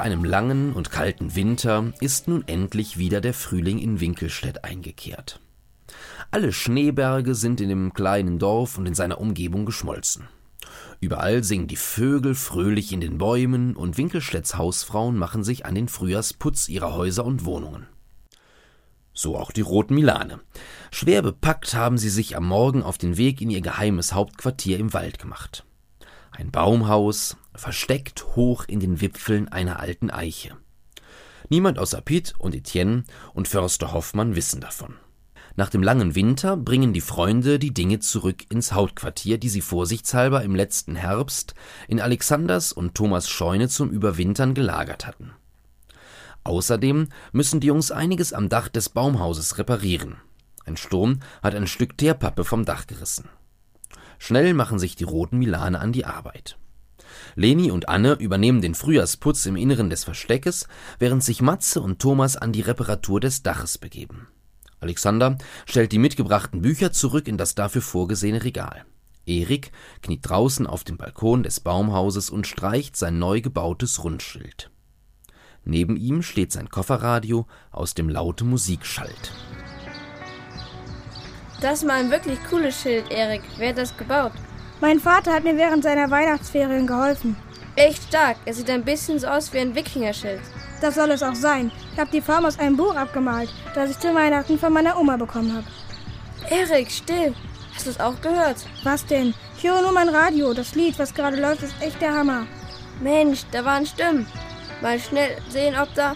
einem langen und kalten Winter ist nun endlich wieder der Frühling in Winkelstedt eingekehrt. Alle Schneeberge sind in dem kleinen Dorf und in seiner Umgebung geschmolzen. Überall singen die Vögel fröhlich in den Bäumen und Winkelstedts Hausfrauen machen sich an den Frühjahrsputz ihrer Häuser und Wohnungen. So auch die Roten Milane. Schwer bepackt haben sie sich am Morgen auf den Weg in ihr geheimes Hauptquartier im Wald gemacht. Ein Baumhaus, versteckt hoch in den Wipfeln einer alten Eiche. Niemand außer Pitt und Etienne und Förster Hoffmann wissen davon. Nach dem langen Winter bringen die Freunde die Dinge zurück ins Hauptquartier, die sie vorsichtshalber im letzten Herbst in Alexanders und Thomas Scheune zum Überwintern gelagert hatten. Außerdem müssen die Jungs einiges am Dach des Baumhauses reparieren. Ein Sturm hat ein Stück Teerpappe vom Dach gerissen. Schnell machen sich die Roten Milane an die Arbeit. Leni und Anne übernehmen den Frühjahrsputz im Inneren des Versteckes, während sich Matze und Thomas an die Reparatur des Daches begeben. Alexander stellt die mitgebrachten Bücher zurück in das dafür vorgesehene Regal. Erik kniet draußen auf dem Balkon des Baumhauses und streicht sein neu gebautes Rundschild. Neben ihm steht sein Kofferradio, aus dem laute Musik schallt. Das ist mal ein wirklich cooles Schild, Erik. Wer hat das gebaut? Mein Vater hat mir während seiner Weihnachtsferien geholfen. Echt stark. Es sieht ein bisschen so aus wie ein Wikingerschild. Das soll es auch sein. Ich habe die Form aus einem Buch abgemalt, das ich zu Weihnachten von meiner Oma bekommen habe. Erik, still. Hast du es auch gehört? Was denn? Ich höre nur mein Radio. Das Lied, was gerade läuft, ist echt der Hammer. Mensch, da waren Stimmen. Mal schnell sehen, ob da...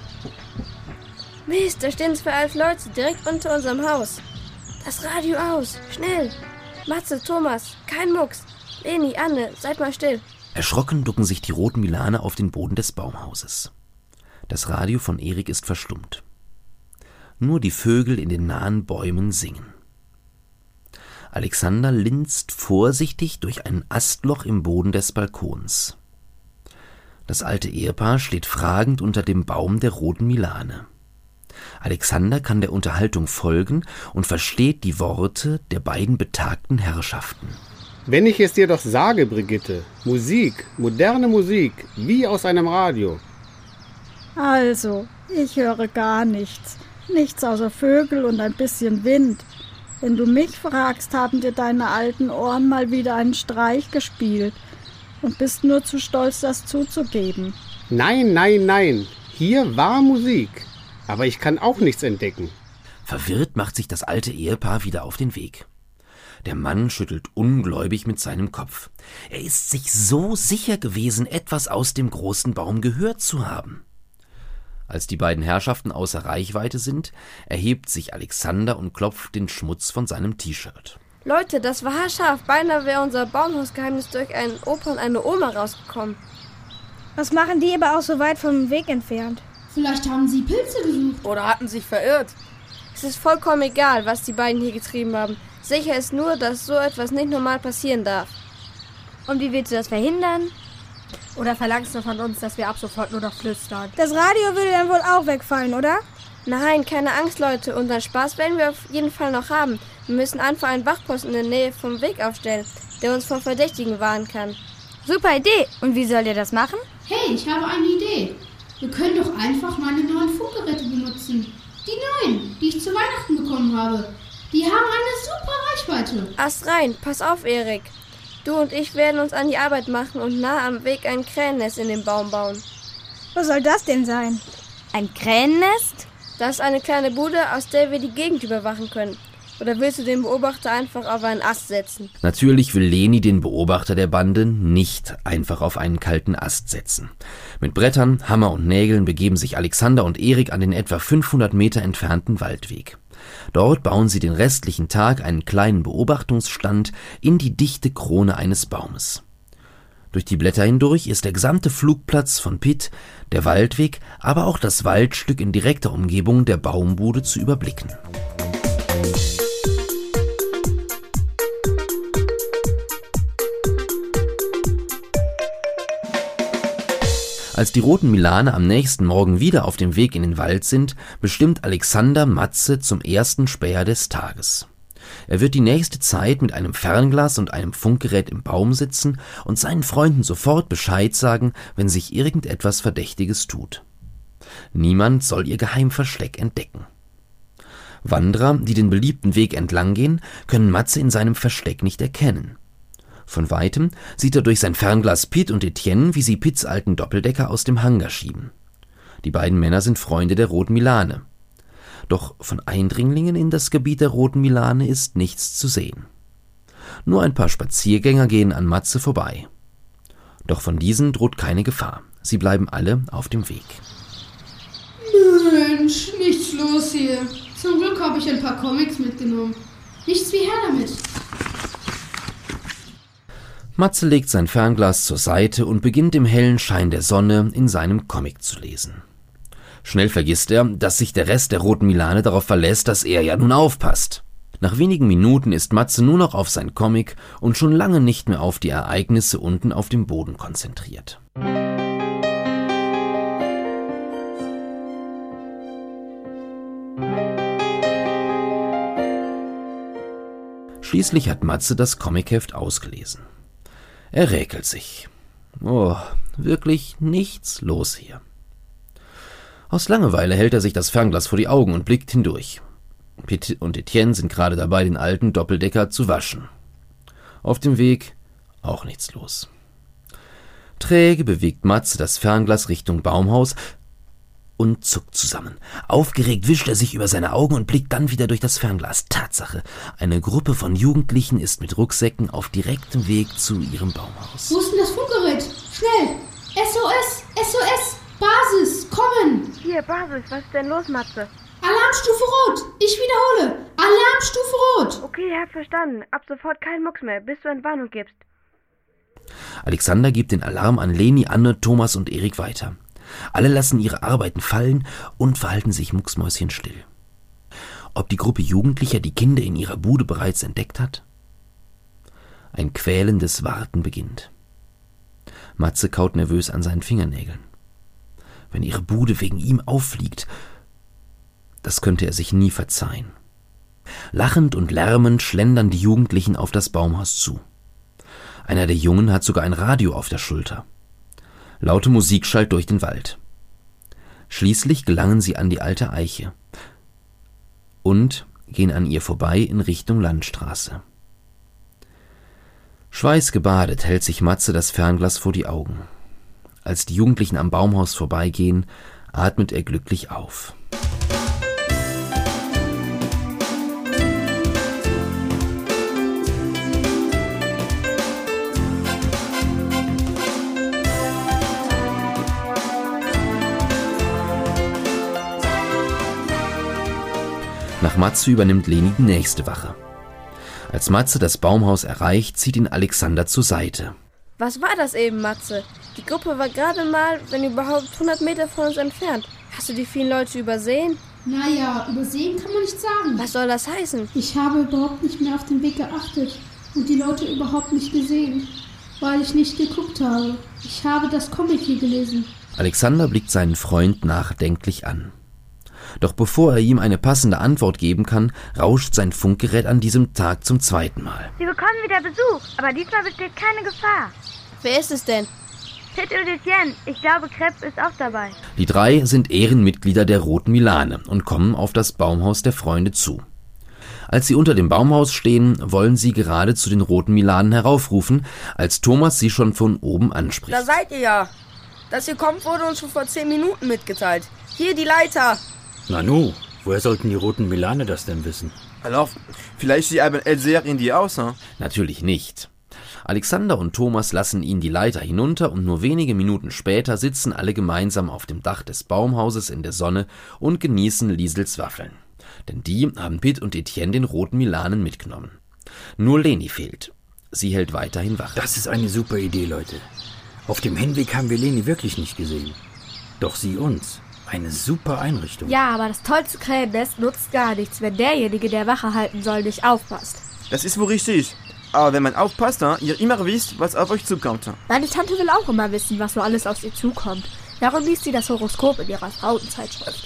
Mist, da stehen 2 alte Leute direkt unter unserem Haus. Das Radio aus. Schnell. Matze, Thomas, kein Mucks. Leni, Anne, seid mal still. Erschrocken ducken sich die Roten Milane auf den Boden des Baumhauses. Das Radio von Erik ist verstummt. Nur die Vögel in den nahen Bäumen singen. Alexander linst vorsichtig durch ein Astloch im Boden des Balkons. Das alte Ehepaar steht fragend unter dem Baum der Roten Milane. Alexander kann der Unterhaltung folgen und versteht die Worte der beiden betagten Herrschaften. Wenn ich es dir doch sage, Brigitte, Musik, moderne Musik, wie aus einem Radio. Also, ich höre gar nichts. Nichts außer Vögel und ein bisschen Wind. Wenn du mich fragst, haben dir deine alten Ohren mal wieder einen Streich gespielt und bist nur zu stolz, das zuzugeben. Nein, nein, nein. Hier war Musik. Aber ich kann auch nichts entdecken. Verwirrt macht sich das alte Ehepaar wieder auf den Weg. Der Mann schüttelt ungläubig mit seinem Kopf. Er ist sich so sicher gewesen, etwas aus dem großen Baum gehört zu haben. Als die beiden Herrschaften außer Reichweite sind, erhebt sich Alexander und klopft den Schmutz von seinem T-Shirt. Leute, das war haarscharf. Beinahe wäre unser Baumhausgeheimnis durch einen Opa und eine Oma rausgekommen. Was machen die aber auch so weit vom Weg entfernt? Vielleicht haben sie Pilze gesucht. Oder hatten sich verirrt. Es ist vollkommen egal, was die beiden hier getrieben haben. Sicher ist nur, dass so etwas nicht normal passieren darf. Und wie willst du das verhindern? Oder verlangst du von uns, dass wir ab sofort nur noch flüstern? Das Radio würde dann wohl auch wegfallen, oder? Nein, keine Angst, Leute. Unseren Spaß werden wir auf jeden Fall noch haben. Wir müssen einfach einen Wachposten in der Nähe vom Weg aufstellen, der uns vor Verdächtigen warnen kann. Super Idee. Und wie sollt ihr das machen? Hey, ich habe eine Idee. Wir können doch einfach meine neuen Funkgeräte benutzen. Die neuen, die ich zu Weihnachten bekommen habe. Die haben eine super Reichweite. Ast rein. Pass auf, Erik. Du und ich werden uns an die Arbeit machen und nah am Weg ein Krähennest in den Baum bauen. Was soll das denn sein? Ein Krähennest? Das ist eine kleine Bude, aus der wir die Gegend überwachen können. Oder willst du den Beobachter einfach auf einen Ast setzen? Natürlich will Leni den Beobachter der Bande nicht einfach auf einen kalten Ast setzen. Mit Brettern, Hammer und Nägeln begeben sich Alexander und Erik an den etwa 500 Meter entfernten Waldweg. Dort bauen sie den restlichen Tag einen kleinen Beobachtungsstand in die dichte Krone eines Baumes. Durch die Blätter hindurch ist der gesamte Flugplatz von Pitt, der Waldweg, aber auch das Waldstück in direkter Umgebung der Baumbude zu überblicken. Als die Roten Milane am nächsten Morgen wieder auf dem Weg in den Wald sind, bestimmt Alexander Matze zum ersten Späher des Tages. Er wird die nächste Zeit mit einem Fernglas und einem Funkgerät im Baum sitzen und seinen Freunden sofort Bescheid sagen, wenn sich irgendetwas Verdächtiges tut. Niemand soll ihr Geheimversteck entdecken. Wanderer, die den beliebten Weg entlang gehen, können Matze in seinem Versteck nicht erkennen. Von Weitem sieht er durch sein Fernglas Pitt und Etienne, wie sie Pitts alten Doppeldecker aus dem Hangar schieben. Die beiden Männer sind Freunde der Roten Milane. Doch von Eindringlingen in das Gebiet der Roten Milane ist nichts zu sehen. Nur ein paar Spaziergänger gehen an Matze vorbei. Doch von diesen droht keine Gefahr. Sie bleiben alle auf dem Weg. Mensch, nichts los hier. Zum Glück habe ich ein paar Comics mitgenommen. Nichts wie her damit. Matze legt sein Fernglas zur Seite und beginnt im hellen Schein der Sonne in seinem Comic zu lesen. Schnell vergisst er, dass sich der Rest der Roten Milane darauf verlässt, dass er ja nun aufpasst. Nach wenigen Minuten ist Matze nur noch auf sein Comic und schon lange nicht mehr auf die Ereignisse unten auf dem Boden konzentriert. Schließlich hat Matze das Comicheft ausgelesen. Er räkelt sich. Oh, wirklich nichts los hier. Aus Langeweile hält er sich das Fernglas vor die Augen und blickt hindurch. Pitt und Etienne sind gerade dabei, den alten Doppeldecker zu waschen. Auf dem Weg auch nichts los. Träge bewegt Matze das Fernglas Richtung Baumhaus und zuckt zusammen. Aufgeregt wischt er sich über seine Augen und blickt dann wieder durch das Fernglas. Tatsache, eine Gruppe von Jugendlichen ist mit Rucksäcken auf direktem Weg zu ihrem Baumhaus. Wo ist denn das Funkgerät? Schnell! SOS! SOS! Basis! Kommen! Hier, Basis, was ist denn los, Matze? Alarmstufe Rot! Ich wiederhole! Alarmstufe Rot! Okay, hab verstanden. Ab sofort kein Mucks mehr, bis du Entwarnung gibst. Alexander gibt den Alarm an Leni, Anne, Thomas und Erik weiter. Alle lassen ihre Arbeiten fallen und verhalten sich mucksmäuschenstill. Ob die Gruppe Jugendlicher die Kinder in ihrer Bude bereits entdeckt hat? Ein quälendes Warten beginnt. Matze kaut nervös an seinen Fingernägeln. Wenn ihre Bude wegen ihm auffliegt, das könnte er sich nie verzeihen. Lachend und lärmend schlendern die Jugendlichen auf das Baumhaus zu. Einer der Jungen hat sogar ein Radio auf der Schulter. Laute Musik schallt durch den Wald. Schließlich gelangen sie an die alte Eiche und gehen an ihr vorbei in Richtung Landstraße. Schweißgebadet hält sich Matze das Fernglas vor die Augen. Als die Jugendlichen am Baumhaus vorbeigehen, atmet er glücklich auf. Nach Matze übernimmt Leni die nächste Wache. Als Matze das Baumhaus erreicht, zieht ihn Alexander zur Seite. Was war das eben, Matze? Die Gruppe war gerade mal, wenn überhaupt, 100 Meter von uns entfernt. Hast du die vielen Leute übersehen? Naja, übersehen kann man nicht sagen. Was soll das heißen? Ich habe überhaupt nicht mehr auf den Weg geachtet und die Leute überhaupt nicht gesehen, weil ich nicht geguckt habe. Ich habe das Comic hier gelesen. Alexander blickt seinen Freund nachdenklich an. Doch bevor er ihm eine passende Antwort geben kann, rauscht sein Funkgerät an diesem Tag zum zweiten Mal. Sie bekommen wieder Besuch, aber diesmal besteht keine Gefahr. Wer ist es denn? Pitt und Etienne, ich glaube, Krebs ist auch dabei. Die drei sind Ehrenmitglieder der Roten Milane und kommen auf das Baumhaus der Freunde zu. Als sie unter dem Baumhaus stehen, wollen sie gerade zu den Roten Milanen heraufrufen, als Thomas sie schon von oben anspricht. Da seid ihr ja. Dass ihr kommt, wurde uns schon vor 10 Minuten mitgeteilt. Hier die Leiter. Nanu, woher sollten die Roten Milane das denn wissen? Alors, vielleicht sie haben Elser in die aus, hein? Natürlich nicht. Alexander und Thomas lassen ihn die Leiter hinunter und nur wenige Minuten später sitzen alle gemeinsam auf dem Dach des Baumhauses in der Sonne und genießen Liesels Waffeln. Denn die haben Pitt und Etienne den Roten Milanen mitgenommen. Nur Leni fehlt. Sie hält weiterhin Wache. Das ist eine super Idee, Leute. Auf dem Hinweg haben wir Leni wirklich nicht gesehen. Doch sie uns. Eine super Einrichtung. Ja, aber das tollste Krähennest nutzt gar nichts, wenn derjenige, der Wache halten soll, nicht aufpasst. Das ist wohl richtig. Aber wenn man aufpasst, ihr immer wisst, was auf euch zukommt. Meine Tante will auch immer wissen, was so alles auf sie zukommt. Darum liest sie das Horoskop in ihrer Frauenzeitschrift.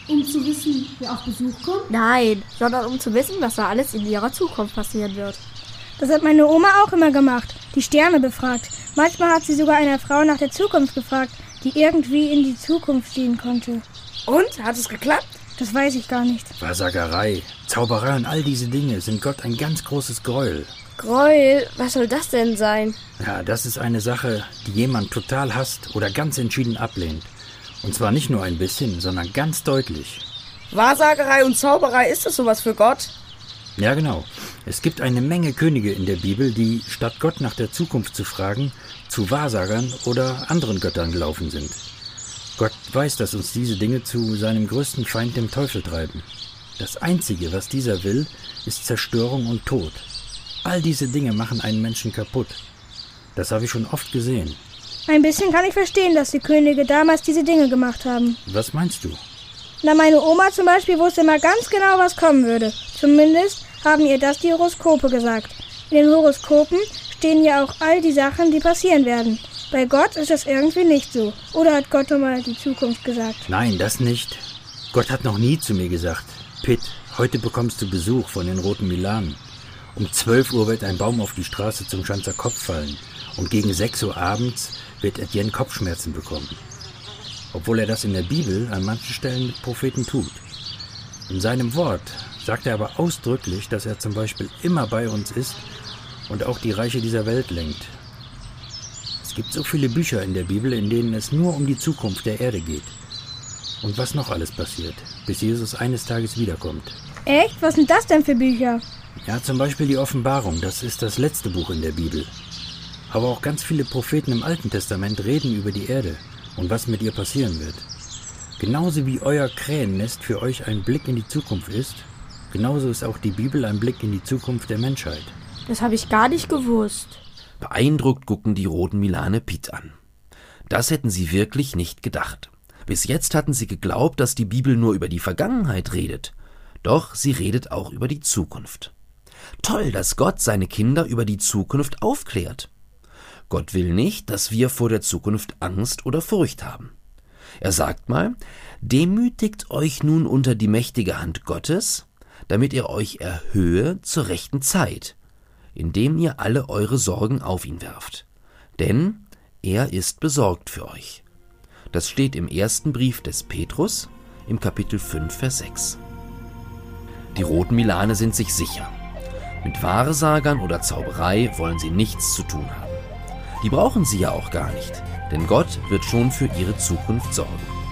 Um zu wissen, wer auf Besuch kommt? Nein, sondern um zu wissen, was da alles in ihrer Zukunft passieren wird. Das hat meine Oma auch immer gemacht, die Sterne befragt. Manchmal hat sie sogar eine Frau nach der Zukunft gefragt, die irgendwie in die Zukunft sehen konnte. Und? Hat es geklappt? Das weiß ich gar nicht. Wahrsagerei, Zauberei und all diese Dinge sind Gott ein ganz großes Gräuel. Gräuel? Was soll das denn sein? Ja, das ist eine Sache, die jemand total hasst oder ganz entschieden ablehnt. Und zwar nicht nur ein bisschen, sondern ganz deutlich. Wahrsagerei und Zauberei, ist das sowas für Gott? Ja, genau. Es gibt eine Menge Könige in der Bibel, die, statt Gott nach der Zukunft zu fragen, zu Wahrsagern oder anderen Göttern gelaufen sind. Gott weiß, dass uns diese Dinge zu seinem größten Feind, dem Teufel, treiben. Das Einzige, was dieser will, ist Zerstörung und Tod. All diese Dinge machen einen Menschen kaputt. Das habe ich schon oft gesehen. Ein bisschen kann ich verstehen, dass die Könige damals diese Dinge gemacht haben. Was meinst du? Na, meine Oma zum Beispiel wusste immer ganz genau, was kommen würde. Zumindest haben ihr das die Horoskope gesagt. In den Horoskopen stehen ja auch all die Sachen, die passieren werden. Bei Gott ist das irgendwie nicht so. Oder hat Gott doch mal die Zukunft gesagt? Nein, das nicht. Gott hat noch nie zu mir gesagt, Pitt, heute bekommst du Besuch von den Roten Milanen. Um 12 Uhr wird ein Baum auf die Straße zum Schanzer Kopf fallen. Und gegen 6 Uhr abends wird Etienne Kopfschmerzen bekommen. Obwohl er das in der Bibel an manchen Stellen mit Propheten tut. In seinem Wort sagt er aber ausdrücklich, dass er zum Beispiel immer bei uns ist und auch die Reiche dieser Welt lenkt. Es gibt so viele Bücher in der Bibel, in denen es nur um die Zukunft der Erde geht. Und was noch alles passiert, bis Jesus eines Tages wiederkommt. Echt? Was sind das denn für Bücher? Ja, zum Beispiel die Offenbarung, das ist das letzte Buch in der Bibel. Aber auch ganz viele Propheten im Alten Testament reden über die Erde und was mit ihr passieren wird. Genauso wie euer Krähennest für euch ein Blick in die Zukunft ist, genauso ist auch die Bibel ein Blick in die Zukunft der Menschheit. Das habe ich gar nicht gewusst. Beeindruckt gucken die Roten Milane Pitt an. Das hätten sie wirklich nicht gedacht. Bis jetzt hatten sie geglaubt, dass die Bibel nur über die Vergangenheit redet. Doch sie redet auch über die Zukunft. Toll, dass Gott seine Kinder über die Zukunft aufklärt. Gott will nicht, dass wir vor der Zukunft Angst oder Furcht haben. Er sagt mal, demütigt euch nun unter die mächtige Hand Gottes, damit er euch erhöhe zur rechten Zeit, indem ihr alle eure Sorgen auf ihn werft. Denn er ist besorgt für euch. Das steht im ersten Brief des Petrus, im Kapitel 5, Vers 6. Die Roten Milane sind sich sicher. Mit Wahrsagern oder Zauberei wollen sie nichts zu tun haben. Die brauchen sie ja auch gar nicht, denn Gott wird schon für ihre Zukunft sorgen.